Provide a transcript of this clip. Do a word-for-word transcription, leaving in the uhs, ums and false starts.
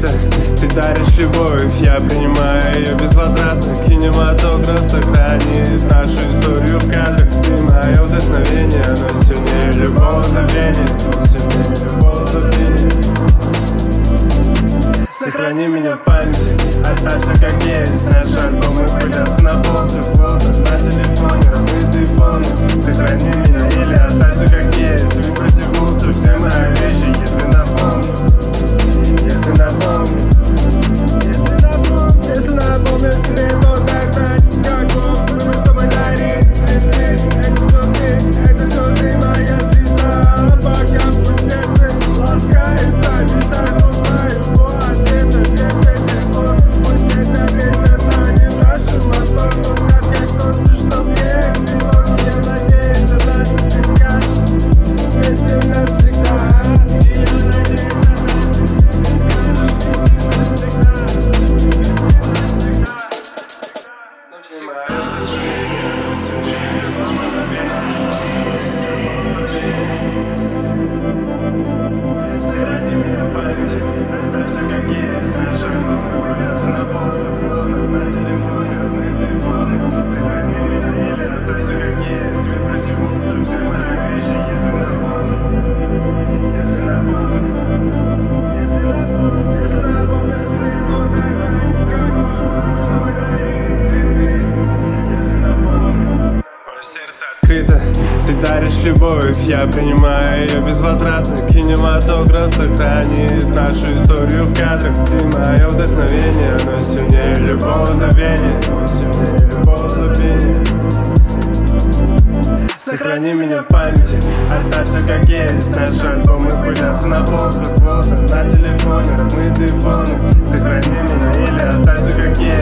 Ты даришь любовь, я принимаю ее безвозвратно. Кинематограф сохранит нашу историю в кадрах. Ты мое вдохновение, оно сильнее любого забвения, сильнее любого забвения. Сохрани меня в памяти, оставь все как есть. Наши альбомы пылятся на полках, фото на телефоне, размытые фоны. Сохрани меня или оставь все как есть. Выброси в мусор все мои вещи, если напомню, если напомню, если напомню, если напомню себе, то так знать, каков. Думаю, что мы дарим цветы. Это все ты, это все ты, моя звезда. Пока пусть сердце ласкает, та мечта, что знает его ответа. Сердце тепло, пусть эта песня станет нашим мотором. Взгляд как солнце, что бьет, без я надеюсь, однажды ты скажешь вместе навсегда. Сохрани меня в памяти, оставь все как есть. Наши альбомы пылятся на полках, фото на телефоне, размытые фоны. Сохрани меня или оставь все как есть. Выброси в мусор все мои вещи, если напомню, если напомню, если напомню, если напомню себе, то так знать, каков. Что мы дарим цветы, если напомню. Мое сердце открыто, ты даришь любовь, я принимаю ее безвозвратно. Кинематограф сохранит нашу историю в кадрах. Ты мое вдохновение, оно сильнее любого забвения, сильнее любого забвения. Сохрани меня в памяти, оставь все как есть. Наши альбомы пылятся на полках, фото на телефоне, размытые фоны. Сохрани меня или оставь все как есть.